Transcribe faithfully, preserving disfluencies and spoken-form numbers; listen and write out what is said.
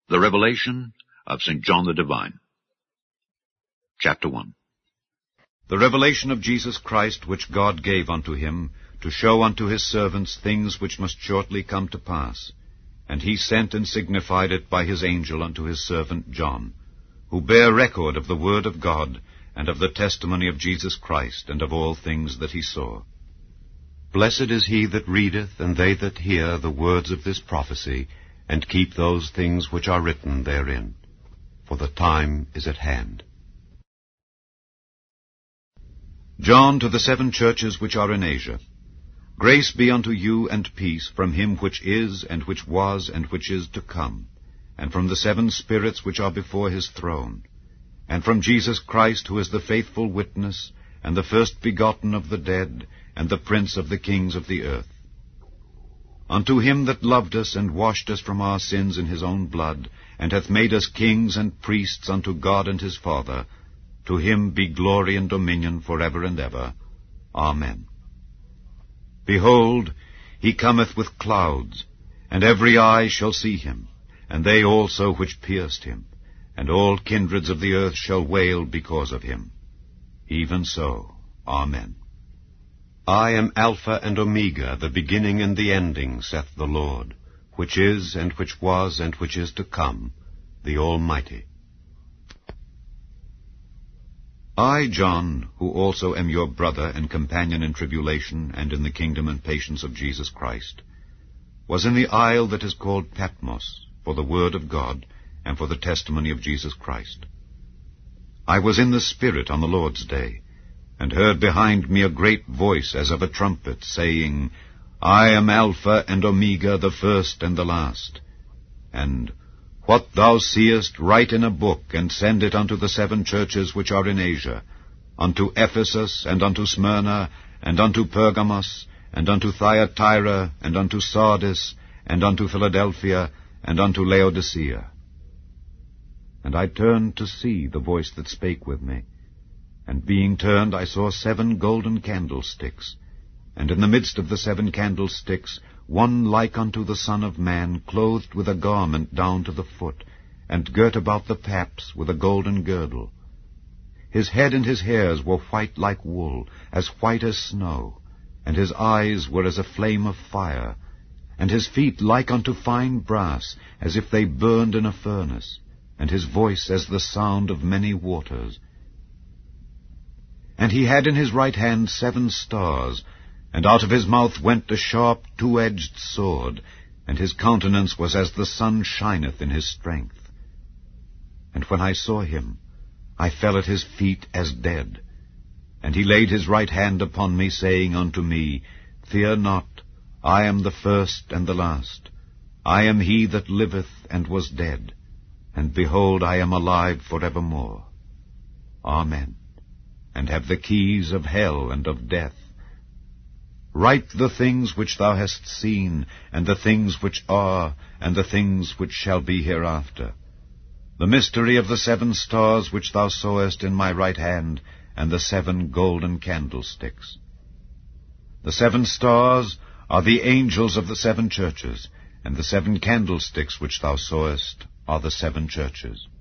The Revelation of Saint John the Divine. Chapter one. The revelation of Jesus Christ, which God gave unto him, to show unto his servants things which must shortly come to pass. And he sent and signified it by his angel unto his servant John, who bare record of the word of God, and of the testimony of Jesus Christ, and of all things that he saw. Blessed is he that readeth, and they that hear the words of this prophecy, and keep those things which are written therein, for the time is at hand. John, to the seven churches which are in Asia. Grace be unto you and peace from him which is, and which was, and which is to come, and from the seven spirits which are before his throne, and from Jesus Christ, who is the faithful witness, and the first begotten of the dead, and the prince of the kings of the earth. Unto him that loved us, and washed us from our sins in his own blood, and hath made us kings and priests unto God and his Father, to him be glory and dominion for ever and ever. Amen. Behold, he cometh with clouds, and every eye shall see him, and they also which pierced him, and all kindreds of the earth shall wail because of him. Even so. Amen. I am Alpha and Omega, the beginning and the ending, saith the Lord, which is, and which was, and which is to come, the Almighty. I, John, who also am your brother and companion in tribulation and in the kingdom and patience of Jesus Christ, was in the isle that is called Patmos, for the word of God, and for the testimony of Jesus Christ. I was in the Spirit on the Lord's day, and heard behind me a great voice as of a trumpet, saying, I am Alpha and Omega, the first and the last. And what thou seest write in a book, and send it unto the seven churches which are in Asia, unto Ephesus, and unto Smyrna, and unto Pergamos, and unto Thyatira, and unto Sardis, and unto Philadelphia, and unto Laodicea. And I turned to see the voice that spake with me. And being turned, I saw seven golden candlesticks, and in the midst of the seven candlesticks one like unto the Son of Man, clothed with a garment down to the foot, and girt about the paps with a golden girdle. His head and his hairs were white like wool, as white as snow, and his eyes were as a flame of fire, and his feet like unto fine brass, as if they burned in a furnace, and his voice as the sound of many waters. And he had in his right hand seven stars, and out of his mouth went a sharp two-edged sword, and his countenance was as the sun shineth in his strength. And when I saw him, I fell at his feet as dead. And he laid his right hand upon me, saying unto me, Fear not, I am the first and the last. I am he that liveth and was dead, and behold, I am alive for evermore. Amen. And have the keys of hell and of death. Write the things which thou hast seen, and the things which are, and the things which shall be hereafter. The mystery of the seven stars which thou sawest in my right hand, and the seven golden candlesticks. The seven stars are the angels of the seven churches, and the seven candlesticks which thou sawest are the seven churches.